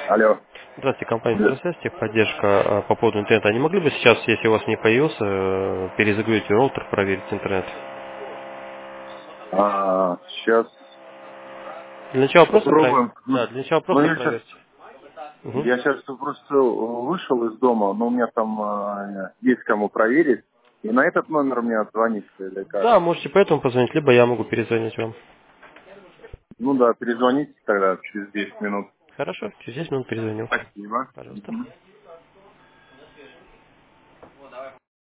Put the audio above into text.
Алло. Здравствуйте, компания «Интерсвязь», техподдержка по поводу интернета. А не могли бы сейчас, если у вас не появился, перезагрузить роутер, проверить интернет? Сейчас Для начала просто попробуем. Да, для начала Ну, просто проверьте. Мгм. я сейчас просто вышел из дома, но у меня там есть кому проверить. И на этот номер мне отзвониться или как? Да, можете поэтому позвонить, либо я могу перезвонить вам. Ну да, перезвоните тогда через 10 минут. Хорошо, через 10 минут перезвоню. Спасибо. Пожалуйста. Мгм.